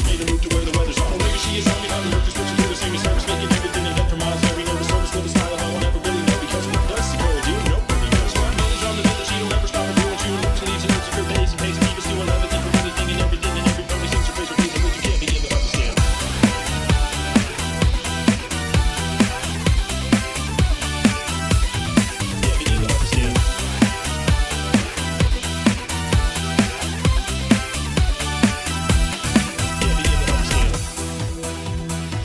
made her move to where the weather's on. Well, maybe she is only on the road, description to the same as service, making everything and from miles every nervous service with a style I will never really know because what does she go do? Nobody knows. So I'm always on the bit that she don't ever stop her doing. She looks and leaves and looks at her pace and pace and keep us doing everything for anything and everything and everybody sings her praise or praise which you can't begin to understand. Can't begin to understand. Can't begin to understand.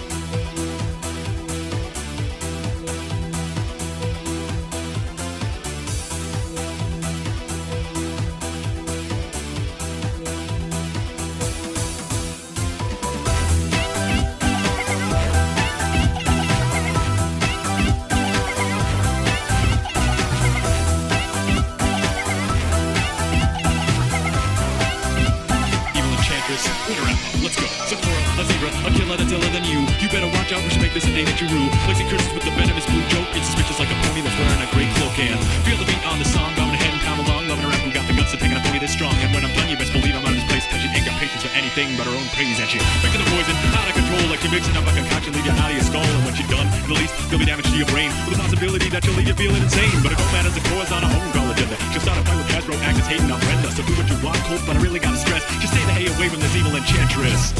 Evil enchantress, interact, let's go. Sakura, a zebra, a killer that's iller than you. You better watch out, we should make this a day that you rue. Lacey Curtis with the venomous blue joke, it's suspicious like a pony that's wearing a great cloak and feel the beat on the song, going ahead and come along, loving around who got the guts of taking a pony this strong. And when I'm done, you best believe I'm out of this place, cause she ain't got patience for anything but her own praise at you. Mixing the poison, out of control, like you're mixing up a concoction, leave you out of your skull. And when she's done, at least there'll be damage to your brain, with the possibility that she'll leave you feeling insane. But it don't matter, the core's on a home call agenda. She'll start a fight with Hasbro, act as hating on Brenda. So do what you want, Colt, but I really gotta stress, just stay the hay away from this evil enchantress.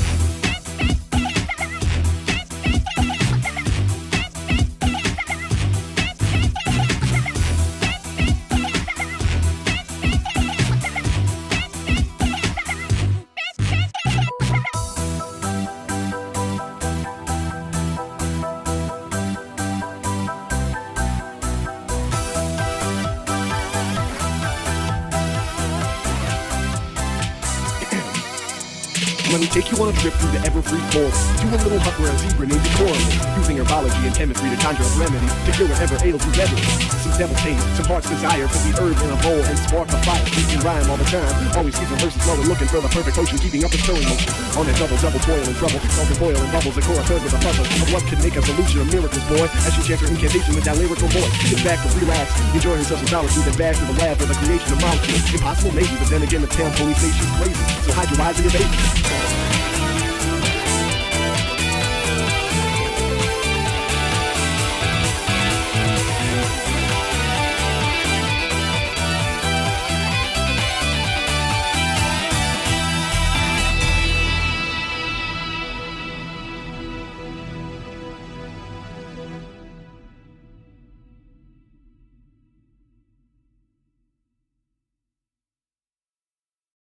Let me take you on a trip through the ever-free forest to a little hut where a zebra named Coraline, using herbology and chemistry to conjure up remedies to cure whatever ails you veterans. Some devil taste, some heart's desire, put the herb in a bowl and spark a fire. We can rhyme all the time, always keep some verses flowing, looking for the perfect potion, keeping up a stirring motion. On that double toil and trouble, salt and boil and bubbles, the core filled with a puzzle of what could make a solution of miracles, boy. As she chants her incantation with that lyrical voice, sit back and relax, enjoy herself some solitude and back to the lab for the creation of molecules. Impossible maybe, but then again the town police say she's crazy. So hide your eyes and your baby,